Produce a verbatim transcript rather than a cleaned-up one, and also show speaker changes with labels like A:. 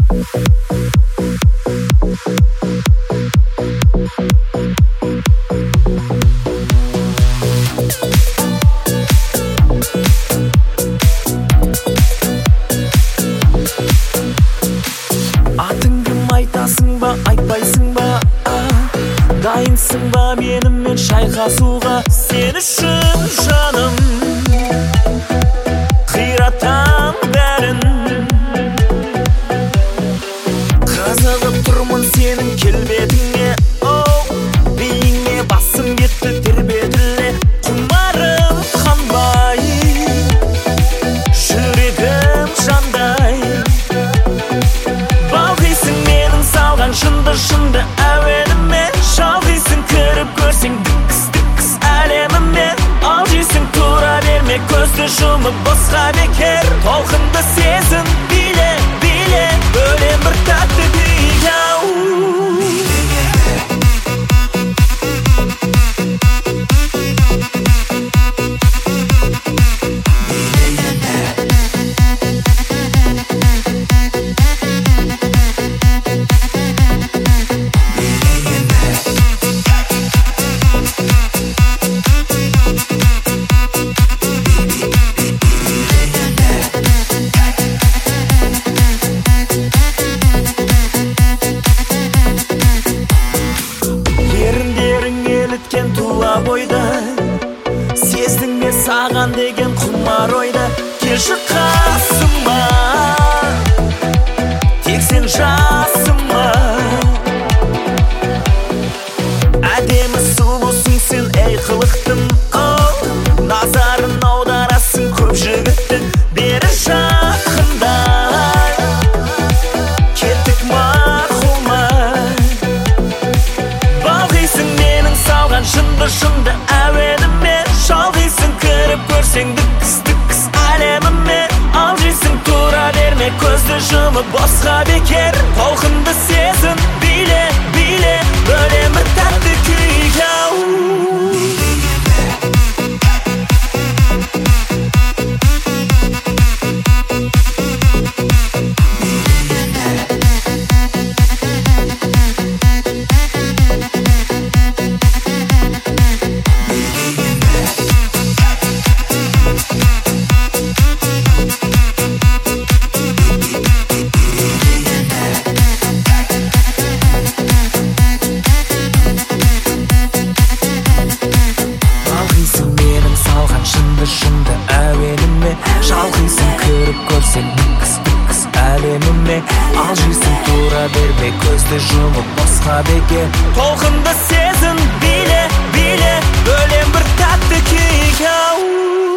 A: Атың кім, айтасың ба, айтпайсың ба? Дайынсың ба менімен шайқасуға? Сен үшін жаным қиратам бәрін. Қызығып тұрмын сенің келбетіңе, оу, биіңе басым кетті тербетіле. Құмарым қанбай, жүрегім жандай. Балғисың менің салған шынды-шынды әуеніме. Шалғисың кіріп көрсең діккіс-діккіс әлеміме. Алжисың тура берме көзді жұмып босқа бекер. Толқынды сезін биле, биле, бөлем бір тәтті күй, ау. Туа бойда сездің бе саған деген құмар ойда? Келші қасыма, тек сен жасыма. Әдемі сұлусың сен, ей қылықтым, оу. Назарын аударасың көп жігіттің. Бері жақындай, кеттік мақұлмай. Балғисың менің салған шынды-шынды әуеніме. Шалғисың кіріп көрсең діккіс-діккіс әлеміме. Алжисың тура берме көзді жұмып босқа бекер. Толқынды сезін биле, биле, бөлем бір тәтті күй, ау. Шынды әуеніме. Шалғисың кіріп көрсең діккіс-діккіс әлеміме. Алжисың тура берме көзді жұмып босқа бекер. Толқынды сезін биле, биле, бөлем бір тәтті күй, ау.